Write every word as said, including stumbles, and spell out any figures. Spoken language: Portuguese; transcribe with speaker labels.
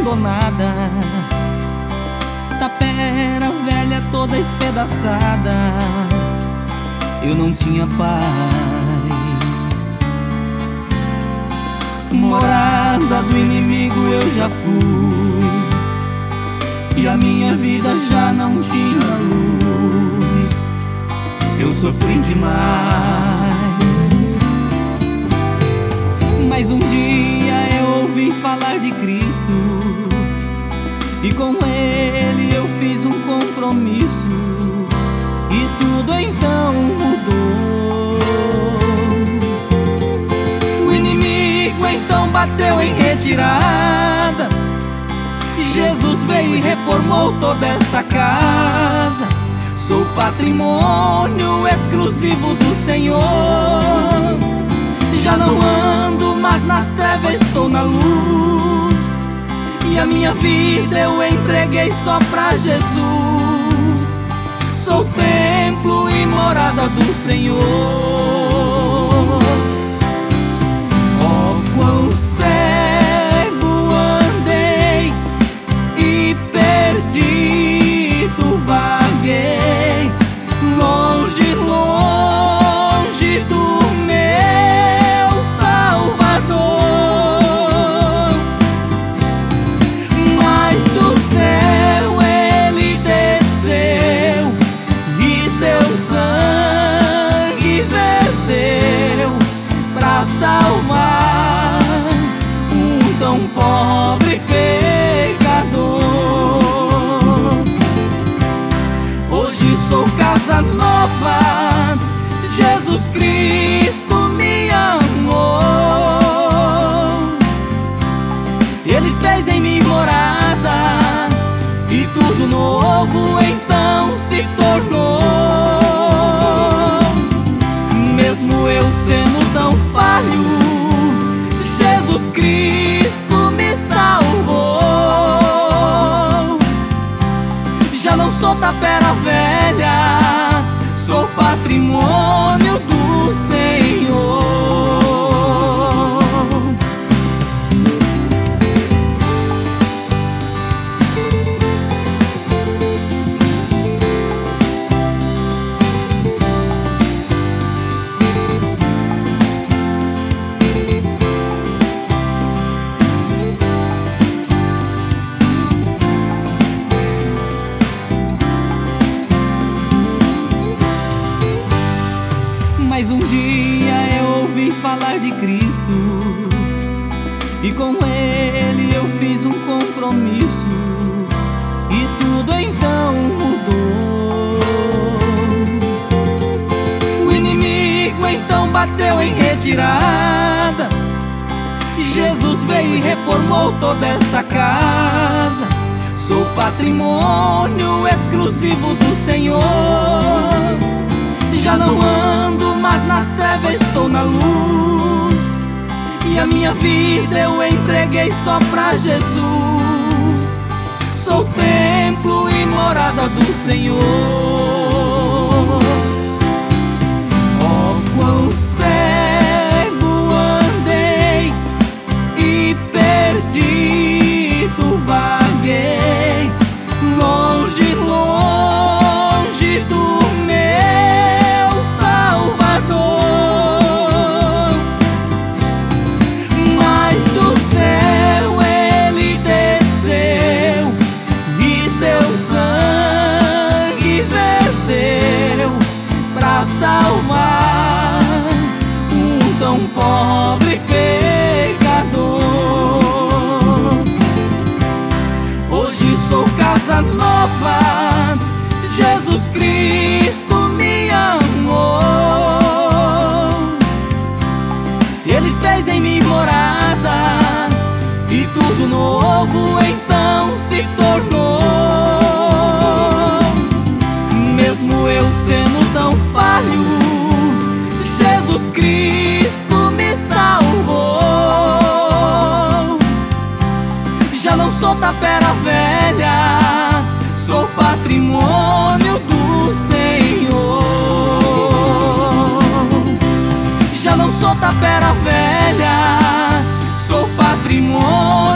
Speaker 1: abandonada, tapera velha toda espedaçada. Eu não tinha paz, morada do inimigo eu já fui, e a minha vida já não tinha luz. Eu sofri demais, mas um dia eu ouvi falar de Cristo, e com Ele eu fiz um compromisso, e tudo então mudou. O inimigo então bateu em retirada, Jesus veio e reformou toda esta casa. Sou patrimônio exclusivo do Senhor, já não ando mais nas trevas, estou na luz, e a minha vida eu entreguei só pra Jesus. Sou templo e morada do Senhor. Oh, quão cego andei e perdido vaguei, longe, longe do meu Salvador. Mas do céu Ele desceu e teu sangue verteu pra salvar um tão pobre pecador. Hoje sou casa nova, Jesus Cristo me amou. Ele fez em mim morada, e tudo novo então se tornou. Mesmo eu sendo tão falho, Jesus Cristo me salvou. Já não sou tapera velha, sou patrimônio do Senhor. Mas um dia eu ouvi falar de Cristo, e com Ele eu fiz um compromisso, e tudo então mudou. O inimigo então bateu em retirada, Jesus veio e reformou toda esta casa. Sou patrimônio exclusivo do Senhor, já não ando mais nas trevas, estou na luz, e a minha vida eu entreguei só pra Jesus. Sou templo e morada do Senhor. Oh, quão cego andei e perdido vaguei, longe, longe do meu Salvador. Mas do céu Ele desceu e teu sangue verteu pra salvar um tão pobre pecador. Hoje sou casa nova, Jesus Cristo me amou. Ele fez em mim morada, e tudo novo então se tornou. Mesmo eu sendo tão falho, Jesus Cristo me salvou. Já não sou tapera velha, sou patrimônio do Senhor. Já não sou tapera velha, sou patrimônio